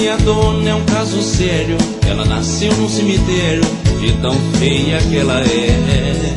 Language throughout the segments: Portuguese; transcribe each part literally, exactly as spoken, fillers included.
minha dona é um caso sério. Ela nasceu num cemitério, de tão feia que ela é.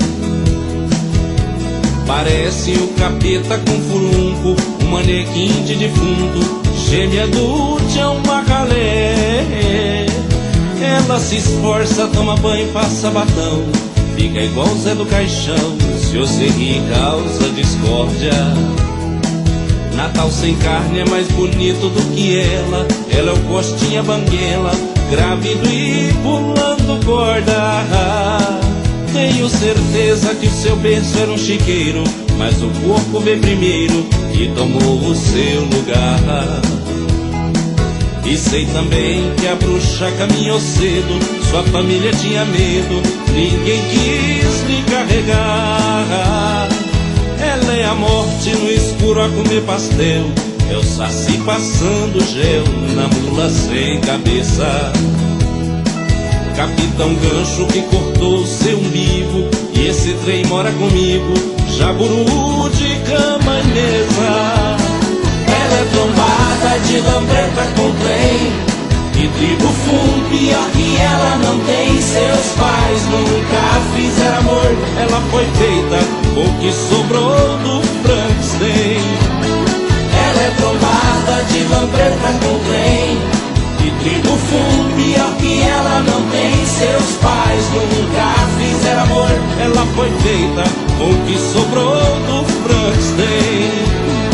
Parece o capeta com furunco, um manequim de defunto, gêmea do Tião Macalé. Ela se esforça, toma banho, passa batom, fica igual Zé do Caixão. Se você rir, causa discórdia. Natal sem carne é mais bonito do que ela. Ela é o Costinha Banguela, grávido e pulando corda. Tenho certeza que o seu berço era um chiqueiro, mas o corpo veio primeiro e tomou o seu lugar. E sei também que a bruxa caminhou cedo, sua família tinha medo, ninguém quis lhe carregar. Ela é a morte no escuro a comer pastel, é o Saci passando gel na mula sem cabeça. Capitão Gancho que cortou o seu umbigo, e esse trem mora comigo, Jaburu de cama e mesa. Ela é trombada de lambreta com trem, e trigo fundo, pior que ela não tem. Seus pais nunca fizeram amor, ela foi feita com o que sobrou do Frankenstein. Ela é trombada de lambreta com trem, e trigo fundo, pior que ela não tem. Seus pais nunca fizeram amor, ela foi feita com o que sobrou do Frankenstein.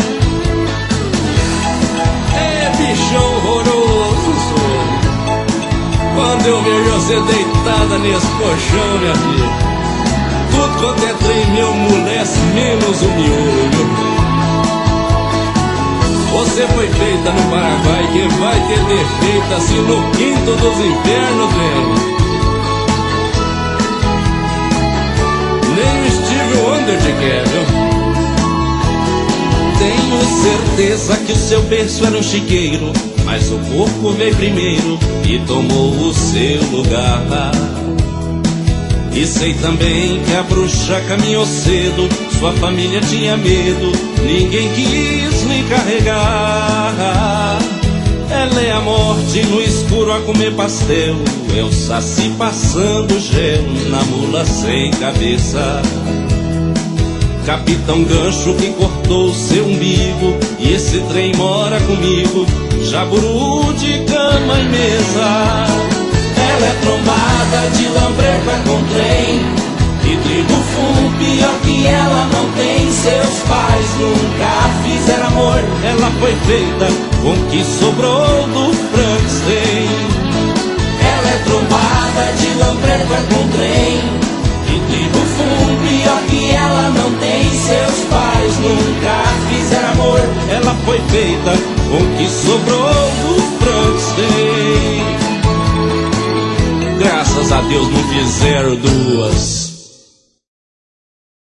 É bichão horroroso, senhor. Quando eu vejo você deitada nesse colchão, minha filha, tudo quanto é trem me amolece, menos o miolo. Você foi feita no Paraguai, que vai ter defeito assim no quinto dos infernos, velho. Nem o Steve Wonder te quer, viu? Tenho certeza que o seu berço era um chiqueiro, mas o corpo veio primeiro e tomou o seu lugar. E sei também que a bruxa caminhou cedo, sua família tinha medo, ninguém quis lhe carregar. Ela é a morte no escuro a comer pastel, é o Saci passando gel na mula sem cabeça. Capitão Gancho que cortou o seu umbigo, e esse trem mora comigo, Jaburu de cama e mesa. Ela é trombada de lambreta com trem, e trigo fundo, pior que ela não tem. Seus pais nunca fizeram amor, ela foi feita com o que sobrou do Frankenstein. Ela é trombada de lambreta com trem, e trigo fundo, pior que ela não tem. Seus pais nunca fizeram amor, ela foi feita com o que sobrou do Frankenstein. Graças a Deus não fizeram duas.